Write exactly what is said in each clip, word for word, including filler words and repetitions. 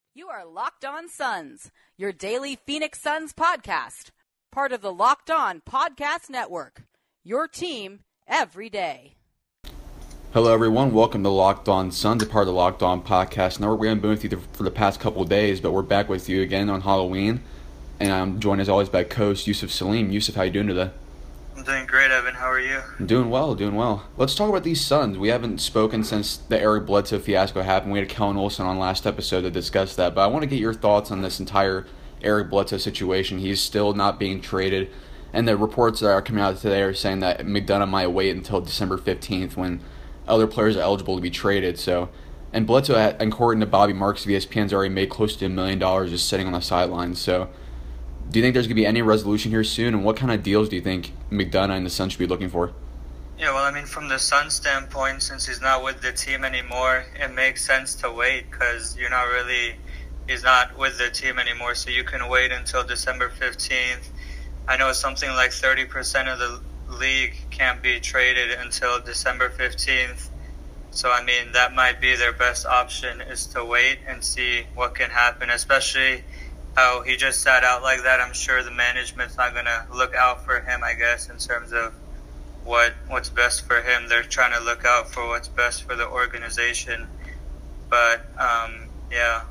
You are Locked On Suns, your daily Phoenix Suns podcast, part of the Locked On Podcast Network, your team every day. Hello, everyone. Welcome to Locked On Suns, a part of the Locked On Podcast Network. We haven't been with you for the past couple of days, but we're back with you again on Halloween. And I'm joined, as always, by co-host Yusuf Salim. Yusuf, how you doing today? I'm doing great, Evan. How are you? I'm doing well, doing well. Let's talk about these Suns. We haven't spoken since the Eric Bledsoe fiasco happened. We had Kellen Olson on last episode to discuss that, but I want to get your thoughts on this entire Eric Bledsoe situation. He's still not being traded, and the reports that are coming out today are saying that McDonough might wait until December fifteenth when other players are eligible to be traded. So, and Bledsoe, according to Bobby Marks of E S P N's already made close to a million dollars just sitting on the sidelines. So, do you think there's going to be any resolution here soon, and what kind of deals do you think McDonough and the Suns should be looking for? Yeah, well, I mean, from the Suns' standpoint, since he's not with the team anymore, it makes sense to wait because you're not really, he's not with the team anymore, so you can wait until December fifteenth. I know something like thirty percent of the league can't be traded until December fifteenth. So, I mean, that might be their best option is to wait and see what can happen, especially how he just sat out like that. I'm sure the management's not going to look out for him, I guess, in terms of what what's best for him. They're trying to look out for what's best for the organization. But, um, yeah.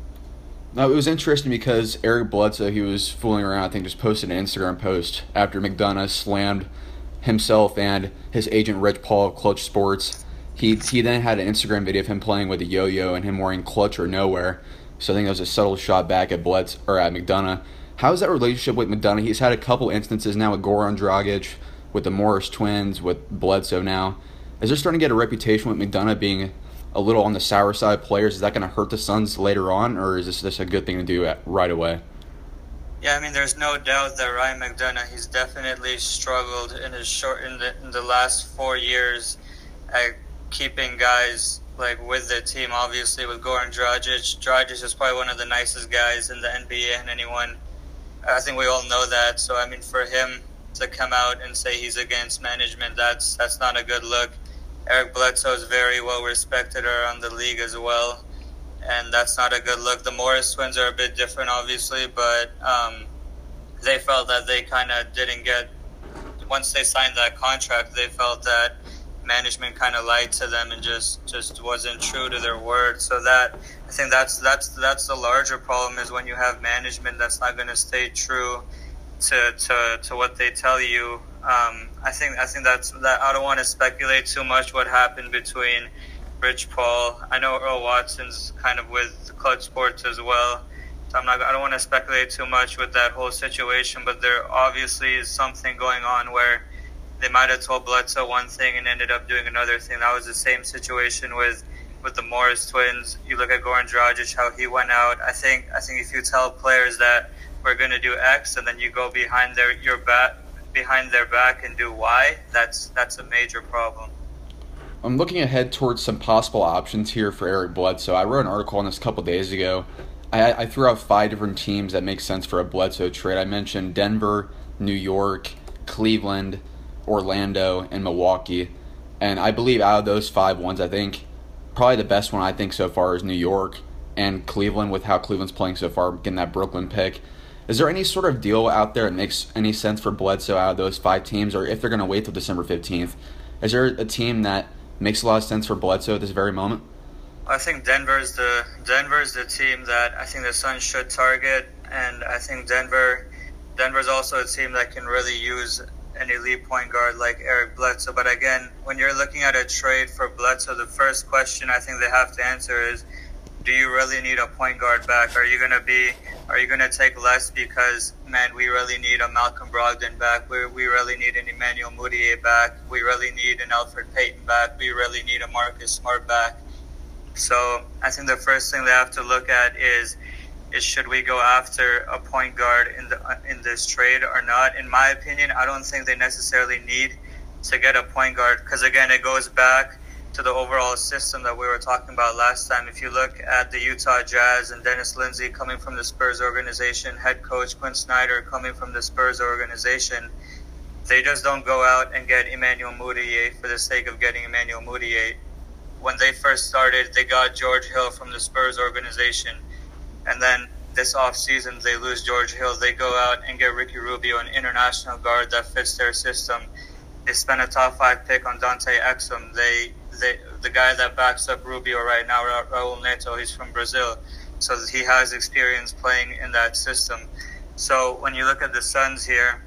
No, it was interesting because Eric Bledsoe, he was fooling around, I think just posted an Instagram post after McDonough slammed himself and his agent Rich Paul of Clutch Sports. He, he then had an Instagram video of him playing with a yo-yo and him wearing Clutch or Nowhere. So I think that was a subtle shot back at Bledsoe or at McDonough. How's that relationship with McDonough? He's had a couple instances now with Goran Dragic, with the Morris twins, with Bledsoe now. Is there starting to get a reputation with McDonough being a little on the sour side of players? Is that going to hurt the Suns later on, or is this just a good thing to do right away? Yeah, I mean, there's no doubt that Ryan McDonough, he's definitely struggled in his short in the in the last four years at keeping guys like with the team. Obviously with Goran Dragic. Dragic is probably one of the nicest guys in the N B A and anyone. I think we all know that. So I mean, for him to come out and say he's against management, that's that's not a good look. Eric Bledsoe is very well respected around the league as well, and that's not a good look. The Morris twins are a bit different, obviously, but um, they felt that they kind of didn't get, once they signed that contract, they felt that management kind of lied to them and just, just wasn't true to their word. So that, I think that's that's that's the larger problem, is when you have management that's not going to stay true to, to to what they tell you. Um, I think I think that's that. I don't want to speculate too much what happened between Rich Paul. I know Earl Watson's kind of with Clutch Sports as well. So I'm not. I don't want to speculate too much with that whole situation. But there obviously is something going on where they might have told Bledsoe one thing and ended up doing another thing. That was the same situation with, with the Morris twins. You look at Goran Dragic, how he went out. I think I think if you tell players that we're going to do X and then you go behind their your back behind their back and do Y, that's that's a major problem. I'm looking ahead towards some possible options here for Eric Bledsoe. I wrote an article on this a couple days ago. I, I threw out five different teams that make sense for a Bledsoe trade. I mentioned Denver, New York, Cleveland, Orlando, and Milwaukee. And I believe out of those five ones, I think probably the best one I think so far is New York and Cleveland, with how Cleveland's playing so far, getting that Brooklyn pick. Is there any sort of deal out there that makes any sense for Bledsoe out of those five teams, or if they're going to wait till December fifteenth? Is there a team that makes a lot of sense for Bledsoe at this very moment? I think Denver's the Denver's the team that I think the Suns should target, and I think Denver Denver's also a team that can really use an elite point guard like Eric Bledsoe. But again, when you're looking at a trade for Bledsoe, the first question I think they have to answer is, do you really need a point guard back? Are you gonna be are you gonna take less because, man, we really need a Malcolm Brogdon back, we we really need an Emmanuel Mudiay back, we really need an Elfrid Payton back, we really need a Marcus Smart back? So I think the first thing they have to look at is is should we go after a point guard in the in this trade or not? In my opinion, I don't think they necessarily need to get a point guard, because again, it goes back to the overall system that we were talking about last time. If you look at the Utah Jazz and Dennis Lindsey coming from the Spurs organization, head coach Quinn Snyder coming from the Spurs organization, they just don't go out and get Emmanuel Mudiay for the sake of getting Emmanuel Mudiay. When they first started, they got George Hill from the Spurs organization. and then this offseason they lose George Hill. They go out and get Ricky Rubio, an international guard that fits their system. They spend a top five pick on Dante Exum. They, they, the guy that backs up Rubio right now, Ra- Raul Neto, he's from Brazil, so he has experience playing in that system. So when you look at the Suns here,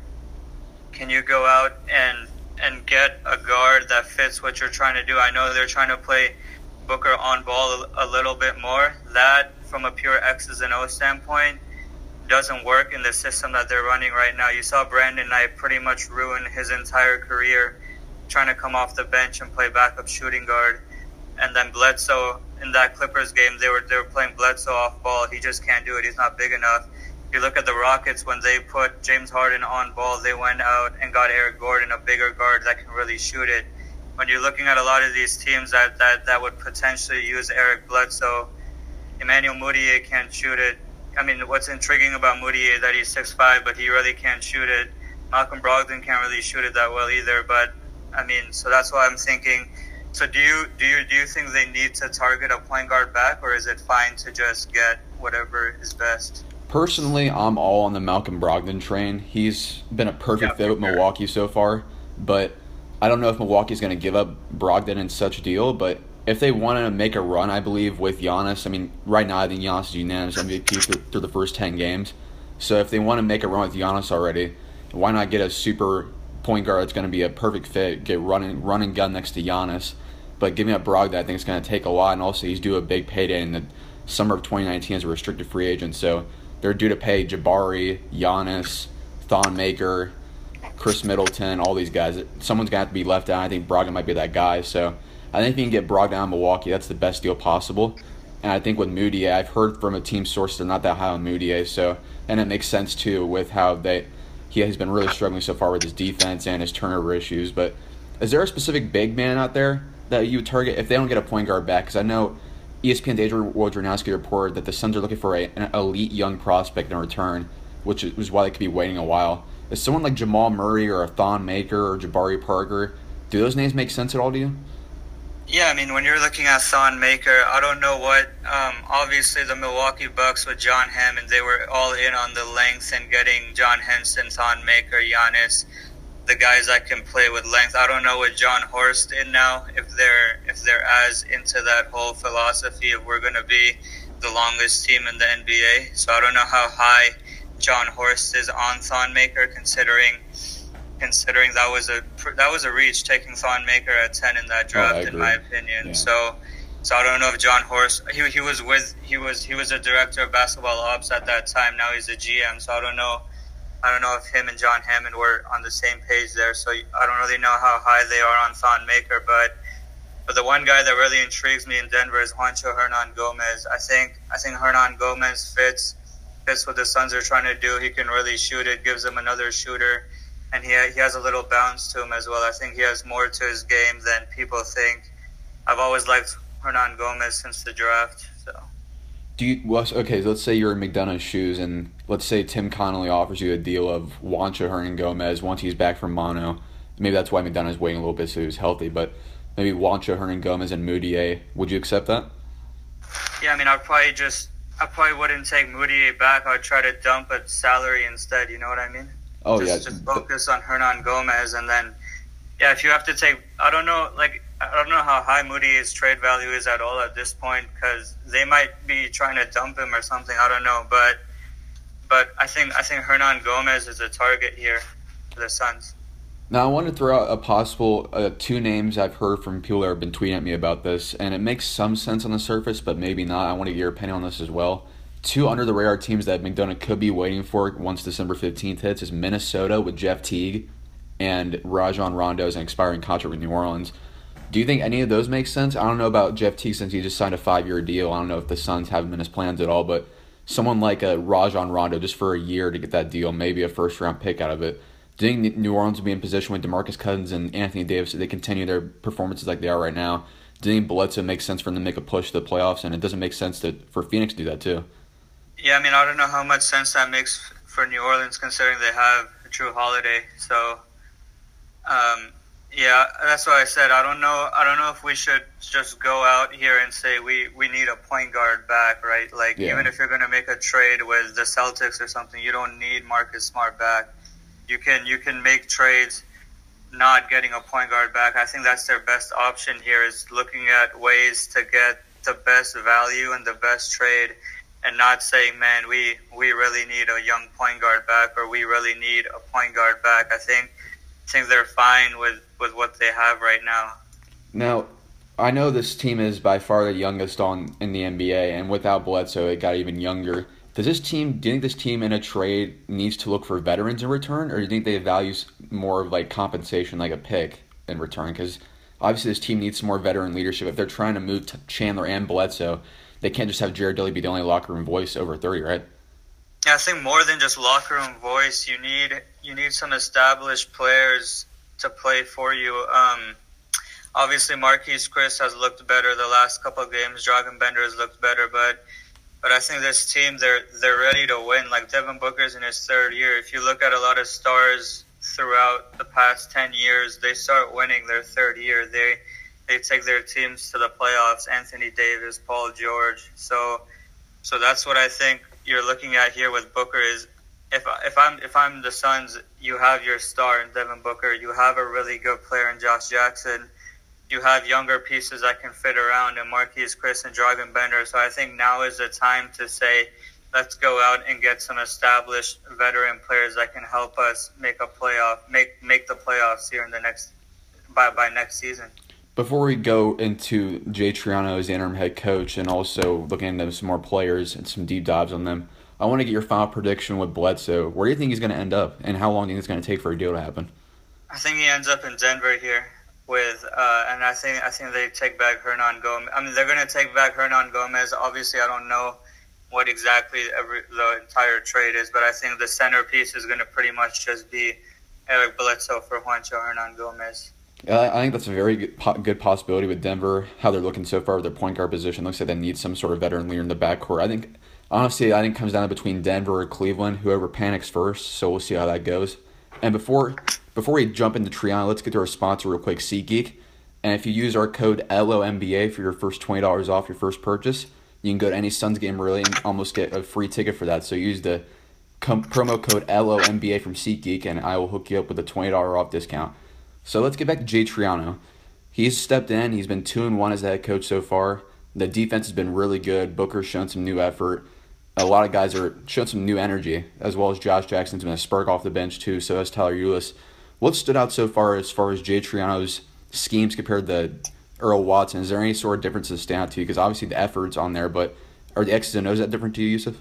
can you go out and and get a guard that fits what you're trying to do? I know they're trying to play Booker on ball a, a little bit more. That, from a pure X's and O standpoint, doesn't work in the system that they're running right now. You saw Brandon Knight pretty much ruin his entire career trying to come off the bench and play backup shooting guard. And then Bledsoe, in that Clippers game, they were they were playing Bledsoe off ball. He just can't do it. He's not big enough. You look at the Rockets, when they put James Harden on ball, they went out and got Eric Gordon, a bigger guard that can really shoot it. When you're looking at a lot of these teams that, that, that would potentially use Eric Bledsoe, Emmanuel Mudiay can't shoot it. I mean, what's intriguing about Mudiay is that he's six five, but he really can't shoot it. Malcolm Brogdon can't really shoot it that well either. But, I mean, so that's why I'm thinking, so do you do you, do you think they need to target a point guard back, or is it fine to just get whatever is best? Personally, I'm all on the Malcolm Brogdon train. He's been a perfect Yeah, fit with sure. Milwaukee so far, but I don't know if Milwaukee's going to give up Brogdon in such a deal, but if they want to make a run, I believe, with Giannis, I mean, right now I think Giannis is unanimous M V P through, through the first ten games. So if they want to make a run with Giannis already, why not get a super point guard that's going to be a perfect fit, get running run and gun next to Giannis? But giving up Brogdon, I think it's going to take a lot, and also he's due a big payday in the summer of twenty nineteen as a restricted free agent. So they're due to pay Jabari, Giannis, Thon Maker, Chris Middleton, all these guys. Someone's going to have to be left out. I think Brogdon might be that guy. So I think if you can get Brogdon out of Milwaukee, that's the best deal possible. And I think with Mudiay, I've heard from a team source they're not that high on Mudiay. So, and it makes sense, too, with how they he has been really struggling so far with his defense and his turnover issues. But is there a specific big man out there that you would target if they don't get a point guard back? Because I know E S P N's Adrian Wojnarowski reported that the Suns are looking for a, an elite young prospect in return, which is why they could be waiting a while. Is someone like Jamal Murray or a Thon Maker or Jabari Parker, do those names make sense at all to you? Yeah, I mean, when you're looking at Thon Maker, I don't know what, um, obviously the Milwaukee Bucks with John Hammond, they were all in on the length and getting John Henson, Thon Maker, Giannis, the guys that can play with length. I don't know what John Horst in now, if they're if they're as into that whole philosophy of we're going to be the longest team in the N B A. So I don't know how high John Horst is on Thon Maker, considering considering that was a that was a reach taking Thon Maker at ten in that draft, oh, in my opinion. Yeah. So so I don't know if John Horst he he was with he was he was a director of basketball ops at that time. Now he's a G M. So I don't know. I don't know if him and John Hammond were on the same page there, so I don't really know how high they are on Thon Maker. But but the one guy that really intrigues me in Denver is Juancho Hernan Gomez. I think I think Hernan Gomez fits fits what the Suns are trying to do. He can really shoot it, gives them another shooter, and he he has a little bounce to him as well. I think he has more to his game than people think. I've always liked Hernan Gomez since the draft. So. Do you well, okay? So let's say you're in McDonough's shoes, and let's say Tim Connolly offers you a deal of Juancho Hernan Gomez once he's back from mono. Maybe that's why McDonough's waiting a little bit so he's healthy. But maybe Juancho Hernan Gomez and Mudiay. Would you accept that? Yeah, I mean, I'd probably just I probably wouldn't take Mudiay back. I'd try to dump a salary instead. You know what I mean? Oh just, yeah. Just focus on Hernan Gomez, and then yeah, if you have to take, I don't know, like. I don't know how high Mudiay's trade value is at all at this point, because they might be trying to dump him or something. I don't know, but but I think I think Hernan Gomez is a target here for the Suns. Now I want to throw out a possible uh, two names I've heard from people that have been tweeting at me about this, and it makes some sense on the surface, but maybe not. I want to get your opinion on this as well. Two under the radar teams that McDonough could be waiting for once December fifteenth hits is Minnesota with Jeff Teague and Rajon Rondo's an expiring contract with New Orleans. Do you think any of those make sense? I don't know about Jeff Teague since he just signed a five-year deal. I don't know if the Suns have him in his plans at all, but someone like a Rajon Rondo just for a year to get that deal, maybe a first-round pick out of it. Do you think New Orleans will be in position with DeMarcus Cousins and Anthony Davis if they continue their performances like they are right now? Do you think Bledsoe makes sense for them to make a push to the playoffs, and it doesn't make sense to, for Phoenix to do that too? Yeah, I mean, I don't know how much sense that makes for New Orleans considering they have Drew Holiday. So, um, Yeah, that's what I said. I don't know. I don't know if we should just go out here and say we, we need a point guard back, right? Like yeah. Even if you're going to make a trade with the Celtics or something, you don't need Marcus Smart back. You can you can make trades not getting a point guard back. I think that's their best option here, is looking at ways to get the best value and the best trade, and not saying, man, we, we really need a young point guard back, or we really need a point guard back. I think I think they're fine with, with what they have right now. Now, I know this team is by far the youngest on in the N B A, and without Bledsoe, it got even younger. Does this team, do you think this team in a trade needs to look for veterans in return, or do you think they value more of like compensation, like a pick in return? Because obviously this team needs some more veteran leadership. If they're trying to move to Chandler and Bledsoe, they can't just have Jared Dudley be the only locker room voice over thirty, right? Yeah, I think more than just locker room voice, you need you need some established players to play for you. Um, obviously, Marquise Chris has looked better the last couple of games. Dragan Bender has looked better, but but I think this team, they're they're ready to win. Like Devin Booker's in his third year. If you look at a lot of stars throughout the past ten years, they start winning their third year. They they take their teams to the playoffs. Anthony Davis, Paul George. So so that's what I think you're looking at here with Booker is if if I'm if I'm the Suns, you have your star in Devin Booker, you have a really good player in Josh Jackson, you have younger pieces that can fit around in Marquise Chris and Dragan Bender. So I think now is the time to say, let's go out and get some established veteran players that can help us make a playoff, make make the playoffs here in the next by by next season. Before we go into Jay Triano as the interim head coach and also looking into some more players and some deep dives on them, I want to get your final prediction with Bledsoe. Where do you think he's going to end up, and how long do you think it's going to take for a deal to happen? I think he ends up in Denver here with, uh, and I think I think they take back Hernan Gomez. I mean, they're going to take back Hernan Gomez. Obviously, I don't know what exactly every, the entire trade is, but I think the centerpiece is going to pretty much just be Eric Bledsoe for Juancho Hernan Gomez. I think that's a very good, good possibility with Denver, how they're looking so far with their point guard position. Looks like they need some sort of veteran leader in the backcourt. I think, honestly, I think it comes down to between Denver or Cleveland, whoever panics first, so we'll see how that goes. And before before we jump into Triano, let's get to our sponsor real quick, SeatGeek. And if you use our code L O M B A for your first twenty dollars off your first purchase, you can go to any Suns game really and almost get a free ticket for that. So use the com- promo code L O M B A from SeatGeek, and I will hook you up with a twenty dollars off discount. So let's get back to Jay Triano. He's stepped in. He's been two and one as the head coach so far. The defense has been really good. Booker's shown some new effort. A lot of guys are showing some new energy, as well as Josh Jackson's been a spark off the bench too. So has Tyler Ulis. What stood out so far as far as Jay Triano's schemes compared to Earl Watson? Is there any sort of differences stand out to you? Because obviously the effort's on there, but are the X's and O's that different to you, Yusuf?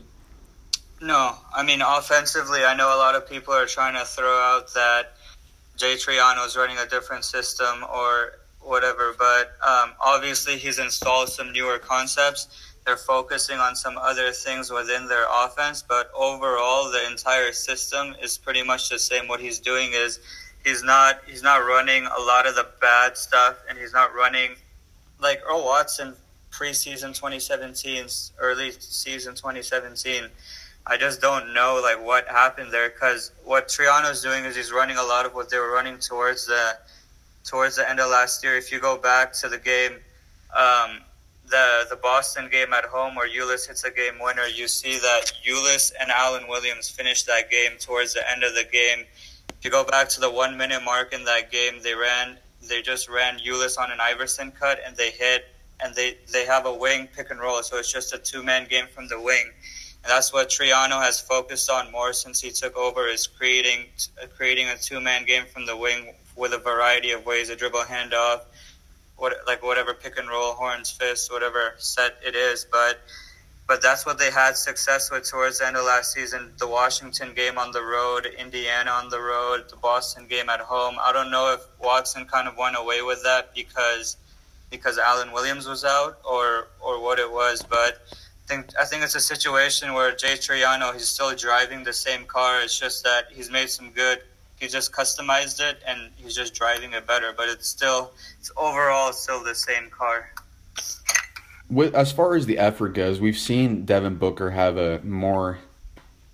No. I mean, offensively, I know a lot of people are trying to throw out that Jay Triano is running a different system or whatever, but um, obviously he's installed some newer concepts. They're focusing on some other things within their offense, but overall the entire system is pretty much the same. What he's doing is he's not he's not running a lot of the bad stuff, and he's not running like Earl Watson preseason twenty seventeen, early season twenty seventeen. I just don't know like what happened there, because what Triano's doing is he's running a lot of what they were running towards the towards the end of last year. If you go back to the game, um, the the Boston game at home where Ulis hits a game winner, you see that Ulis and Allen Williams finished that game towards the end of the game. If you go back to the one minute mark in that game, they ran they just ran Ulis on an Iverson cut and they hit, and they, they have a wing pick and roll, so it's just a two man game from the wing. And that's what Triano has focused on more since he took over, is creating creating a two-man game from the wing with a variety of ways, a dribble handoff, what, like whatever pick and roll, horns, fists, whatever set it is. But but that's what they had success with towards the end of last season. The Washington game on the road, Indiana on the road, the Boston game at home. I don't know if Watson kind of went away with that because because Allen Williams was out or or what it was, but I think I think it's a situation where Jay Triano, he's still driving the same car. It's just that he's made some good. He just customized it and he's just driving it better. But it's still, it's overall still the same car. With, as far as the effort goes, we've seen Devin Booker have a more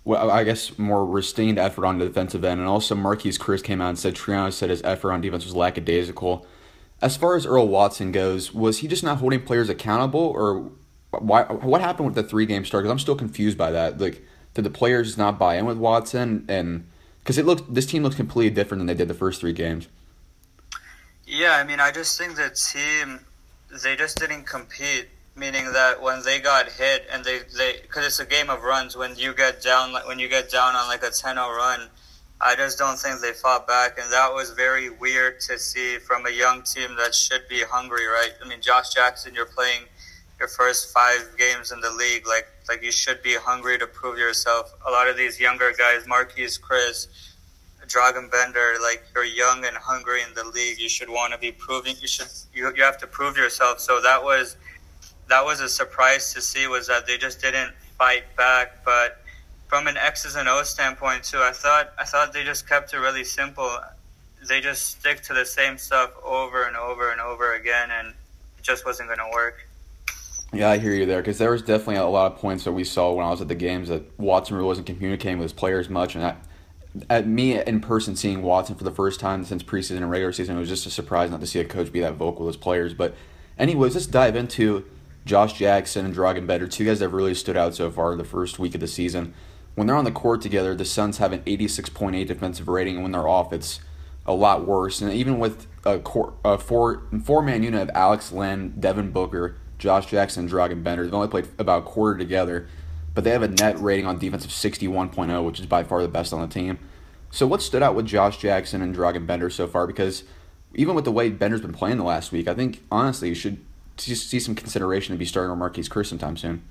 well, I guess, more restrained effort on the defensive end. And also Marquise Chris came out and said Triano said his effort on defense was lackadaisical. As far as Earl Watson goes, was he just not holding players accountable, or why? What happened with the three-game start? Because I'm still confused by that. Like, did the players not buy in with Watson? And because it looked, this team looks completely different than they did the first three games. Yeah, I mean, I just think the team, they just didn't compete. Meaning that when they got hit and they, they because it's a game of runs, when you get down when you get down on like a ten oh run, I just don't think they fought back, and that was very weird to see from a young team that should be hungry, right? I mean, Josh Jackson, you're playing your first five games in the league, like like you should be hungry to prove yourself. A lot of these younger guys, Marquise Chris, Dragan Bender, like you're young and hungry in the league. You should want to be proving. You should you you have to prove yourself. So that was. That was a surprise to see, was that they just didn't fight back. But from an X's and O's standpoint too, I thought I thought they just kept it really simple. They just stick to the same stuff over and over and over again, and it just wasn't going to work. Yeah, I hear you there, because there was definitely a lot of points that we saw when I was at the games that Watson really wasn't communicating with his players much, and I, at me in person seeing Watson for the first time since preseason and regular season, it was just a surprise not to see a coach be that vocal with his players. But anyways, let's dive into Josh Jackson and Dragan Bender, two guys that have really stood out so far the first week of the season. When they're on the court together, the Suns have an eighty-six point eight defensive rating, and when they're off, it's a lot worse. And even with a, core, a four, four-man unit of Alex Len, Devin Booker, Josh Jackson, and Dragan Bender, they've only played about a quarter together, but they have a net rating on defense of sixty-one point oh, which is by far the best on the team. So what stood out with Josh Jackson and Dragan Bender so far? Because even with the way Bender's been playing the last week, I think, honestly, you should see some consideration to be starting with Marquise Chris sometime soon.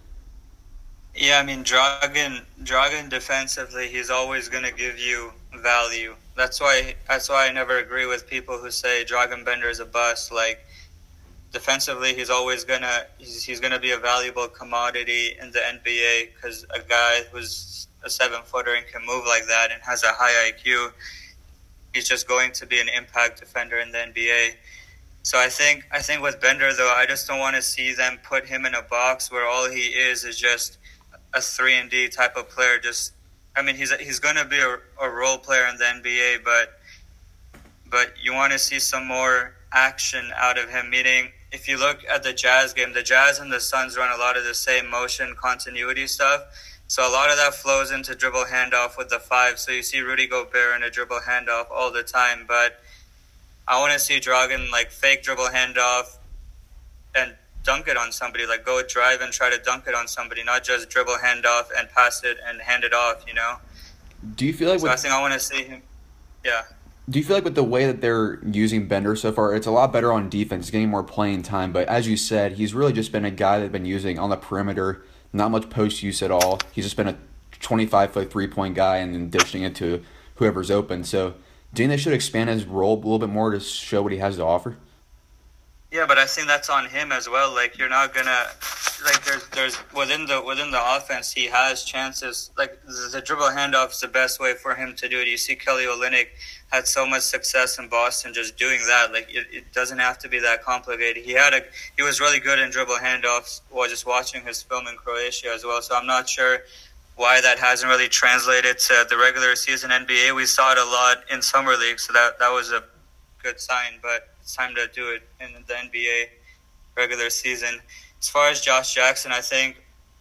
Yeah, I mean, Dragan, Dragan defensively, he's always going to give you value. That's why that's why I never agree with people who say Dragan Bender is a bust. Like, defensively, he's always going to he's, he's going to be a valuable commodity in the N B A, because a guy who's a seven-footer and can move like that and has a high I Q, he's just going to be an impact defender in the N B A. So I think I think with Bender, though, I just don't want to see them put him in a box where all he is is just a three and D type of player. Just, I mean, he's he's going to be a, a role player in the N B A, but but you want to see some more action out of him. Meaning, if you look at the Jazz game, the Jazz and the Suns run a lot of the same motion continuity stuff. So a lot of that flows into dribble handoff with the five. So you see Rudy Gobert in a dribble handoff all the time, but I want to see Dragan like fake dribble handoff and dunk it on somebody, like go drive and try to dunk it on somebody, not just dribble handoff and pass it and hand it off, you know? Do you feel like so with, I think I want to see him, yeah. Do you feel like with the way that they're using Bender so far, it's a lot better on defense, getting more playing time, but as you said, he's really just been a guy they've been using on the perimeter, not much post use at all. He's just been a twenty-five foot three-point guy and then dishing it to whoever's open, so do you think they should expand his role a little bit more to show what he has to offer? Yeah, but I think that's on him as well. Like, you're not gonna like there's there's within the within the offense, he has chances. Like, the dribble handoff is the best way for him to do it. You see Kelly Olynyk had so much success in Boston just doing that. Like, it, it doesn't have to be that complicated. He had a he was really good in dribble handoffs while just watching his film in Croatia as well. So I'm not sure why that hasn't really translated to the regular season N B A. We saw it a lot in summer league, so that that was a good sign. But it's time to do it in the N B A regular season. As far as Josh Jackson, I think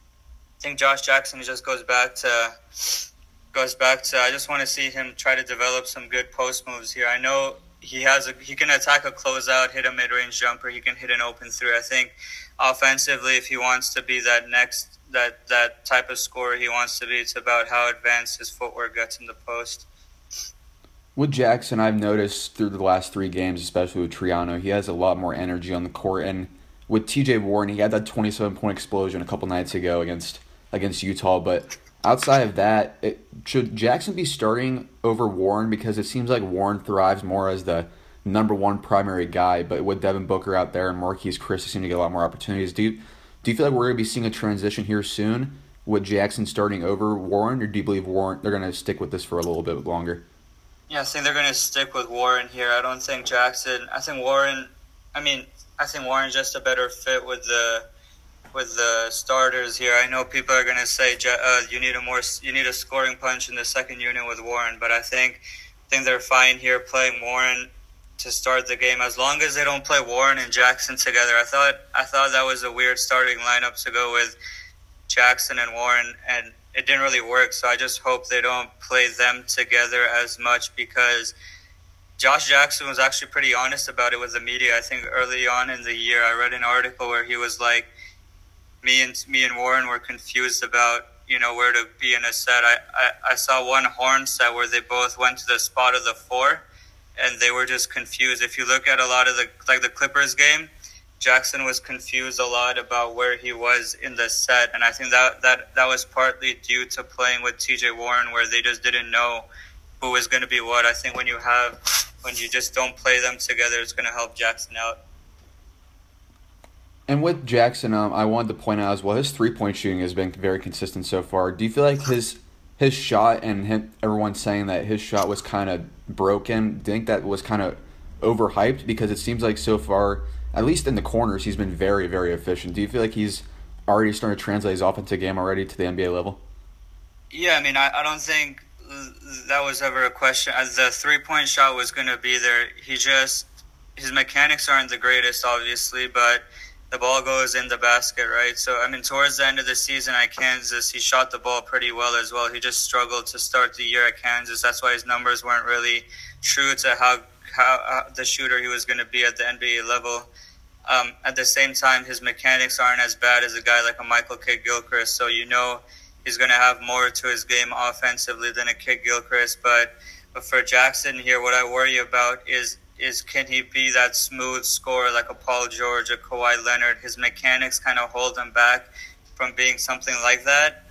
I think Josh Jackson just goes back to goes back to. I just want to see him try to develop some good post moves here. I know he has a he can attack a closeout, hit a mid range jumper, he can hit an open three. I think offensively, if he wants to be that next that that type of scorer he wants to be, it's about how advanced his footwork gets in the post. With Jackson, I've noticed through the last three games, especially with Triano, he has a lot more energy on the court. And with T J Warren, he had that twenty-seven point explosion a couple nights ago against against Utah. But outside of that, it, should Jackson be starting over Warren? Because it seems like Warren thrives more as the number one primary guy. But with Devin Booker out there and Marquise Chris, they seem to get a lot more opportunities. Do you, do you feel like we're going to be seeing a transition here soon with Jackson starting over Warren? Or do you believe Warren they're going to stick with this for a little bit longer? Yeah, I think they're going to stick with Warren here. I don't think Jackson – I think Warren – I mean, I think Warren's just a better fit with the with the starters here. I know people are going to say uh, you need a more you need a scoring punch in the second unit with Warren, but I think I think they're fine here playing Warren to start the game as long as they don't play Warren and Jackson together. I thought I thought that was a weird starting lineup to go with Jackson and Warren, and it didn't really work. So I just hope they don't play them together as much, because Josh Jackson was actually pretty honest about it with the media. I think early on in the year, I read an article where he was like, me and me and Warren were confused about, you know, where to be in a set. I, I, I saw one horn set where they both went to the spot of the four, and they were just confused. If you look at a lot of the, like the Clippers game, Jackson was confused a lot about where he was in the set, and I think that, that, that was partly due to playing with T J Warren, where they just didn't know who was going to be what. I think when you have, when you just don't play them together, it's going to help Jackson out. And with Jackson, um, I wanted to point out as well, his three-point shooting has been very consistent so far. Do you feel like his his shot, and him, everyone saying that his shot was kind of broken, do you think that was kind of overhyped? Because it seems like so far, at least in the corners, he's been very, very efficient. Do you feel like he's already starting to translate his offensive game already to the N B A level? Yeah, I mean, I, I don't think that was ever a question. The three-point shot was going to be there. He just, his mechanics aren't the greatest, obviously, but the ball goes in the basket, right? So, I mean, towards the end of the season at Kansas, he shot the ball pretty well as well. He just struggled to start the year at Kansas. That's why his numbers weren't really true to how, how uh, the shooter he was going to be at the N B A level. Um, at the same time, his mechanics aren't as bad as a guy like a Michael Kidd-Gilchrist, so you know he's going to have more to his game offensively than a Kidd-Gilchrist. But, but for Jackson here, what I worry about is is can he be that smooth scorer like a Paul George, a Kawhi Leonard? His mechanics kind of hold him back from being something like that.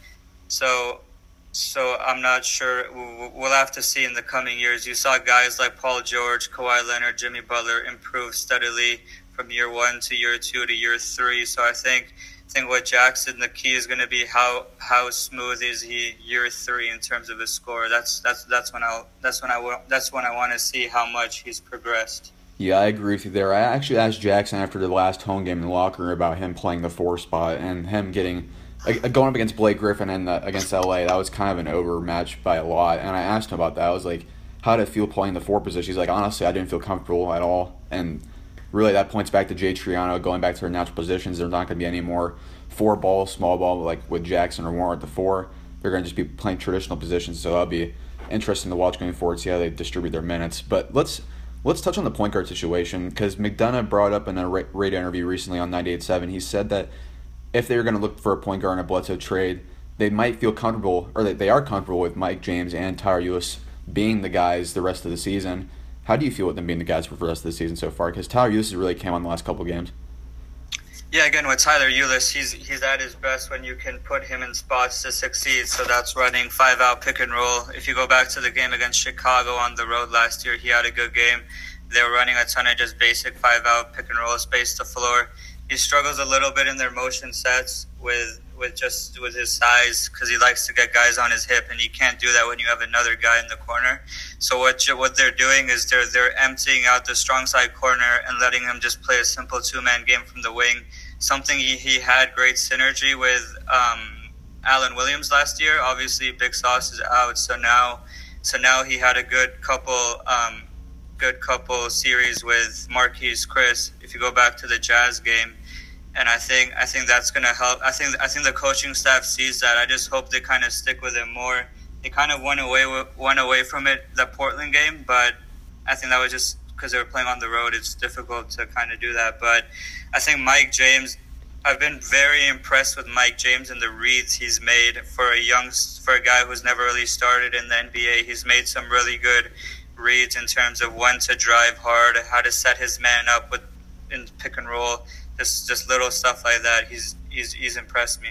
So so I'm not sure. We'll have to see in the coming years. You saw guys like Paul George, Kawhi Leonard, Jimmy Butler improve steadily from year one to year two to year three. So I think I think with Jackson, the key is going to be how how smooth is he year three in terms of his score. That's that's that's when I that's when I that's when I want to see how much he's progressed. Yeah, I agree with you there. I actually asked Jackson after the last home game in the locker room about him playing the four spot and him getting going up against Blake Griffin and the, against L A. That was kind of an overmatch by a lot. And I asked him about that. I was like, how did it feel playing the four position? He's like, honestly, I didn't feel comfortable at all. And really, that points back to Jay Triano going back to their natural positions. There's not going to be any more four ball, small ball like with Jackson or Warren at the four. They're going to just be playing traditional positions. So that'll be interesting to watch going forward, see how they distribute their minutes. But let's let's touch on the point guard situation, because McDonough brought up in a radio interview recently on ninety-eight point seven. He said that if they were going to look for a point guard in a Bledsoe trade, they might feel comfortable, or they are comfortable with Mike James and Tyler Ulis being the guys the rest of the season. How do you feel with them being the guys for the rest of the season so far? Because Tyler Ulis really came on the last couple of games. Yeah, again, with Tyler Ulis, he's he's at his best when you can put him in spots to succeed. So that's running five-out pick and roll. If you go back to the game against Chicago on the road last year, he had a good game. They were running a ton of just basic five-out pick and roll, space the floor. He struggles a little bit in their motion sets with with just with his size, because he likes to get guys on his hip, and you can't do that when you have another guy in the corner. So what what they're doing is they're they're emptying out the strong side corner and letting him just play a simple two-man game from the wing. Something he, he had great synergy with um, Alan Williams last year. Obviously, Big Sauce is out, so now so now he had a good couple um, good couple series with Marquise Chris. If you go back to the Jazz game. And I think I think that's going to help. I think I think the coaching staff sees that. I just hope they kind of stick with it more. They kind of went away went away from it the Portland game, but I think that was just because they were playing on the road. It's difficult to kind of do that. But I think Mike James. I've been very impressed with Mike James and the reads he's made for a young for a guy who's never really started in the N B A. He's made some really good reads in terms of when to drive hard, how to set his man up with in pick and roll. Just, just little stuff like that. He's he's he's impressed me.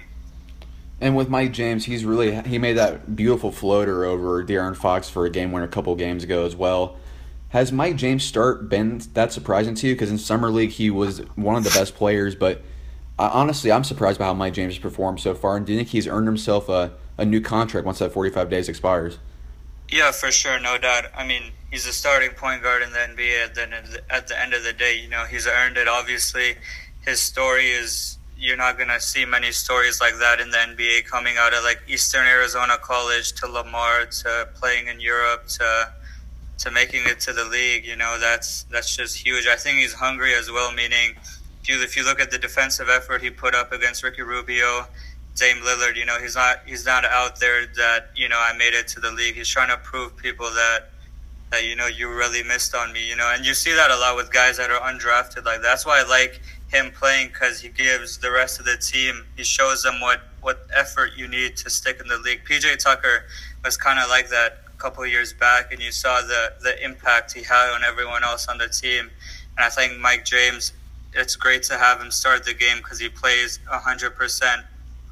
And with Mike James, he's really he made that beautiful floater over De'Aaron Fox for a game winner a couple games ago as well. Has Mike James' start been that surprising to you? Because in Summer League he was one of the best players, but uh, honestly, I'm surprised by how Mike James has performed so far. And do you think he's earned himself a, a new contract once that forty-five days expires? Yeah, for sure, no doubt. I mean, he's a starting point guard in the N B A. At the, at the end of the day, you know, he's earned it. Obviously, his story is, you're not going to see many stories like that in the N B A coming out of like Eastern Arizona College to Lamar to playing in Europe to to making it to the league. You know, that's that's just huge. I think he's hungry as well, meaning if you, if you look at the defensive effort he put up against Ricky Rubio, Dame Lillard, you know, he's not he's not out there that, you know, I made it to the league. He's trying to prove people that that, you know, you really missed on me, you know, and you see that a lot with guys that are undrafted. Like, that's why I like him playing, because he gives the rest of the team, he shows them what, what effort you need to stick in the league. P J Tucker was kind of like that a couple of years back, and you saw the, the impact he had on everyone else on the team. And I think Mike James, it's great to have him start the game because he plays one hundred percent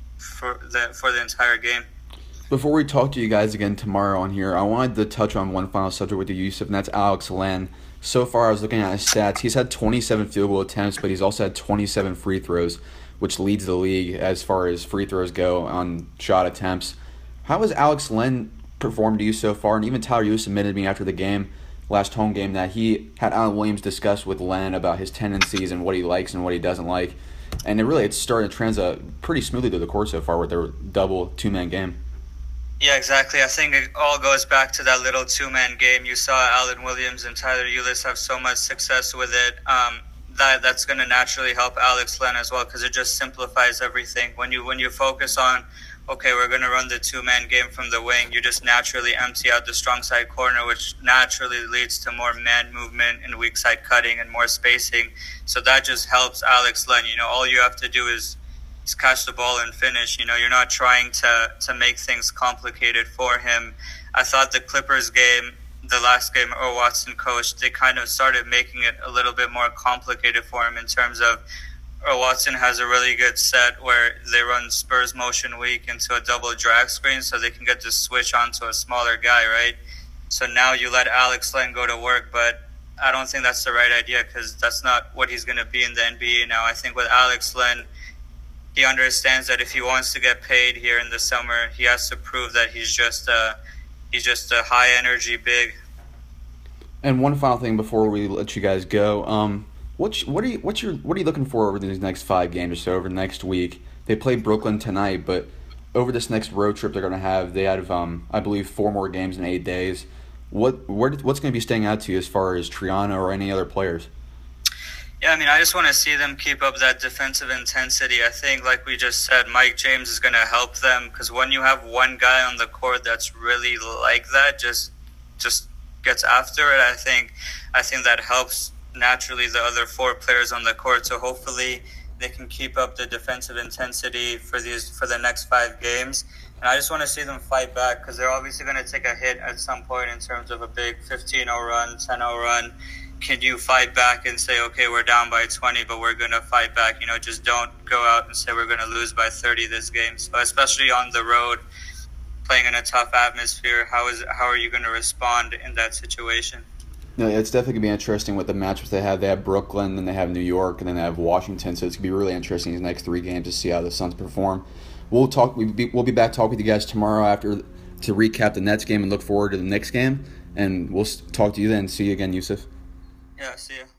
for the, for the entire game. Before we talk to you guys again tomorrow on here, I wanted to touch on one final subject with you, Yusuf, and that's Alex Len. So far, I was looking at his stats. He's had twenty-seven field goal attempts, but he's also had twenty-seven free throws, which leads the league as far as free throws go on shot attempts. How has Alex Len performed to you so far? And even Tyler Lewis admitted to me after the game, last home game, that he had Alan Williams discuss with Len about his tendencies and what he likes and what he doesn't like. And it really, it's starting to translate pretty smoothly to the court so far with their double two-man game. Yeah, exactly. I think it all goes back to that little two-man game. You saw Alan Williams and Tyler Ulis have so much success with it. Um, that that's going to naturally help Alex Len as well, because it just simplifies everything. When you when you focus on, okay, we're going to run the two-man game from the wing, you just naturally empty out the strong side corner, which naturally leads to more man movement and weak side cutting and more spacing. So that just helps Alex Len. You know, all you have to do is catch the ball and finish. You know, you're not trying to to make things complicated for him. I thought the Clippers game, the last game Earl Watson coached, they kind of started making it a little bit more complicated for him in terms of Earl Watson has a really good set where they run Spurs motion weak into a double drag screen so they can get the switch onto a smaller guy, right? So now you let Alex Len go to work, but I don't think that's the right idea, because that's not what he's going to be in the N B A now. I think with Alex Len, he understands that if he wants to get paid here in the summer, he has to prove that he's just a, he's just a high energy big. And one final thing before we let you guys go, um, what what are you what's your what are you looking for over these next five games or so over next week? They play Brooklyn tonight, but over this next road trip they're going to have, they have um I believe four more games in eight days. What where what's going to be staying out to you as far as Triana or any other players? Yeah, I mean, I just want to see them keep up that defensive intensity. I think, like we just said, Mike James is going to help them, because when you have one guy on the court that's really like that, just just gets after it, I think I think that helps naturally the other four players on the court. So hopefully they can keep up the defensive intensity for these for the next five games. And I just want to see them fight back, because they're obviously going to take a hit at some point in terms of a big fifteen oh run, ten oh run. Can you fight back and say, okay, we're down by twenty, but we're going to fight back? You know, just don't go out and say we're going to lose by thirty this game. So especially on the road, playing in a tough atmosphere, how is how are you going to respond in that situation? No, it's definitely going to be interesting with the matchups they have. They have Brooklyn, then they have New York, and then they have Washington. So it's going to be really interesting these next three games to see how the Suns perform. We'll talk. We'll be, we'll be back talking with you guys tomorrow after to recap the Nets game and look forward to the Knicks game. And we'll talk to you then. See you again, Yusuf. Yeah, see you.